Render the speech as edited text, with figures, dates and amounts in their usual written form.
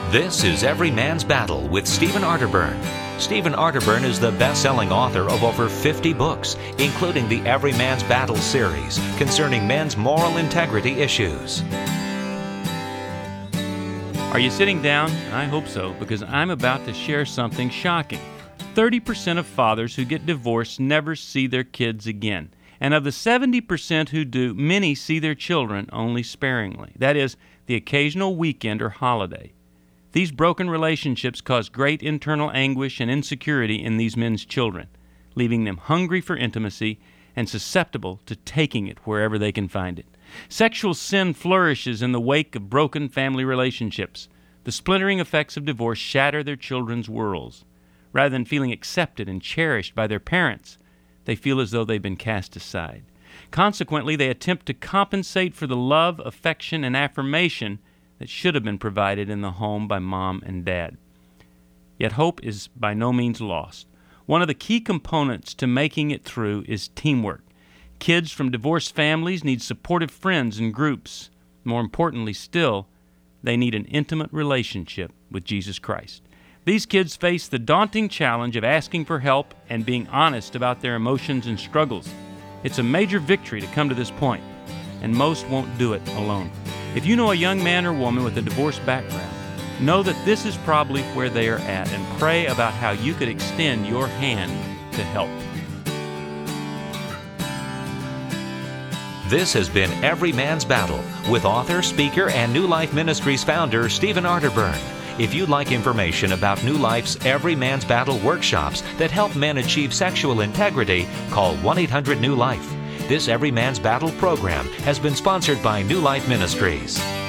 This is Every Man's Battle with Stephen Arterburn. Stephen Arterburn is the best-selling author of over 50 books, including the Every Man's Battle series concerning men's moral integrity issues. Are you sitting down? I hope so, because I'm about to share something shocking. 30% of fathers who get divorced never see their kids again. And of the 70% who do, many see their children only sparingly. That is, the occasional weekend or holiday. These broken relationships cause great internal anguish and insecurity in these men's children, leaving them hungry for intimacy and susceptible to taking it wherever they can find it. Sexual sin flourishes in the wake of broken family relationships. The splintering effects of divorce shatter their children's worlds. Rather than feeling accepted and cherished by their parents, they feel as though they've been cast aside. Consequently, they attempt to compensate for the love, affection, and affirmation that should have been provided in the home by mom and dad. Yet hope is by no means lost. One of the key components to making it through is teamwork. Kids from divorced families need supportive friends and groups. More importantly still, they need an intimate relationship with Jesus Christ. These kids face the daunting challenge of asking for help and being honest about their emotions and struggles. It's a major victory to come to this point, and most won't do it alone. If you know a young man or woman with a divorced background, know that this is probably where they are at, and pray about how you could extend your hand to help. This has been Every Man's Battle with author, speaker, and New Life Ministries founder Stephen Arterburn. If you'd like information about New Life's Every Man's Battle workshops that help men achieve sexual integrity, call 1-800-NEW-LIFE. This Every Man's Battle program has been sponsored by New Life Ministries.